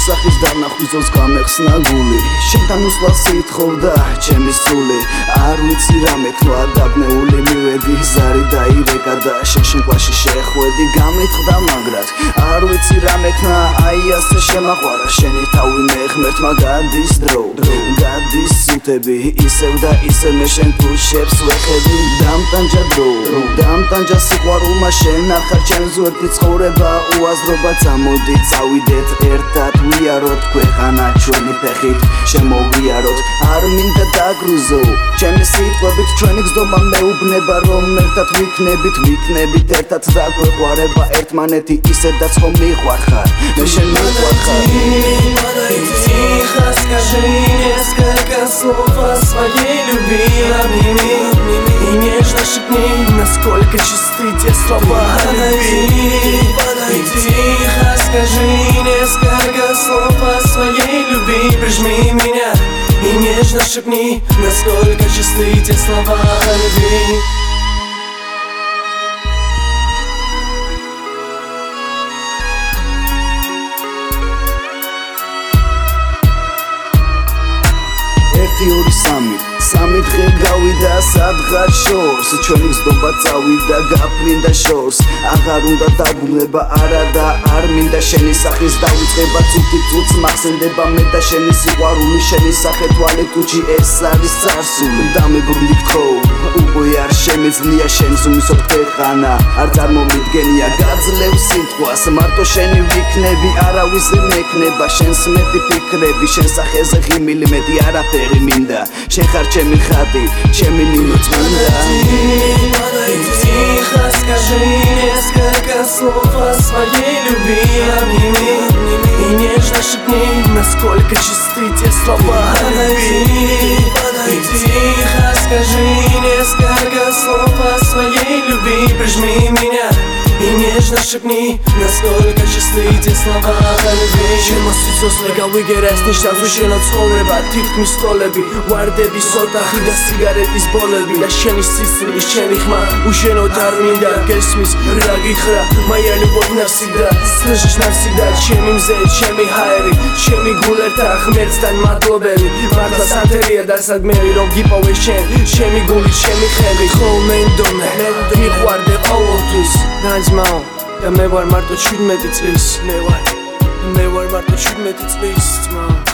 სახის დანახვიზოს გამეხსნა გული შენთან უსვლას ითხოვდა ჩემი სული არ ვიცი რა მექნვა დაბნეული მივედი ზარი დაირეკა და შენ კლასში შეხვედი გამეთყდა მაგრად არ ვიცი რა მექნა აი ასე შემაყვარა შენი თავი მე ღმერთმა გადის დრო გადის სუნთები ისევ და ისე მე შენ ქუშებს ვეხედი დამტანჯა დრო დამტანჯა სიყვარულმა შენ ახარ ჩემს ვერტი ცხოვრება უაზრობა წამოდი წავიდეთ ერთად ვიაროთ ქვეყანა ჩვენი ფეხით შემოვიაროთ არ მინდა დაგრუზო ჩემი სიტყვებით ჩვენი გზდომა მეუბნება რომ ერთად ვიქნებით ერთად დაგვეყვარება ერთმანეთი ისედაც ხომ მიყვარხარ მე შენ მიყვარხარ Тихо скажи несколько слов о своей любви И нежно шепни, насколько чисты те слова о любви И тихо скажи несколько слов о своей любви Прижми меня и нежно шепни, насколько чисты те слова о любви სამი დღე გავიდა სადღაც შორს ჩვენი გზდობა წავიდა გაფრინდა შორს აღარ უნდა დაბრუნება არა და არ მინდა შენი სახის დავიწყება წუთი წუთს მახსენდება მე და შენი სიყვარული შენი სახე თვალით უჩი ეს არის წარსული დამებრუნდი გთხოვ უკვე არ შემეძლია შენს უმისოთ ქვეყანა არ წარმომიდგენია გაძლევ სიტყვას მარტო შენი ვიქნები არავის მექნება შენს მეტი ფიქრები შენ სახეზე ღიმილი მეტი არაფერი მინდა შენ ხარ ჩემი ხატი ჩემი ნინო წმინდა Тихо скажи несколько слов о своей любви И нежно шепни, насколько чисты те слова о любви И тихо скажи несколько слов о своей любви Прижми меня и нежно шепни, насколько чисты те слова о любви Ჩემო სიცოცხლე გავიგერას ნიშნავს უშენო ცხოვრება თითქმის სტოლები ვარდების ოთახი და სიგარეტის ბოლები და შენი სისხლის ჩემი ხმა უშენოდ არ მინდა გესმის რა გიხრა моя любовь навсегда слышишь навсегда ჩემი მზე ჩემი ჰაერი ჩემი გულერთა ღმერთთან მადლობელი მართლა სანთელია დასადმელი რომ გიპოვე შენ ჩემი გული ჩემი ხელი ხოლმე მდომე მიყვარდე ყოველთვის განძმაო და მე ვარ მარტო 17 წლის მე ვარ მარტო 17 წლის ძმა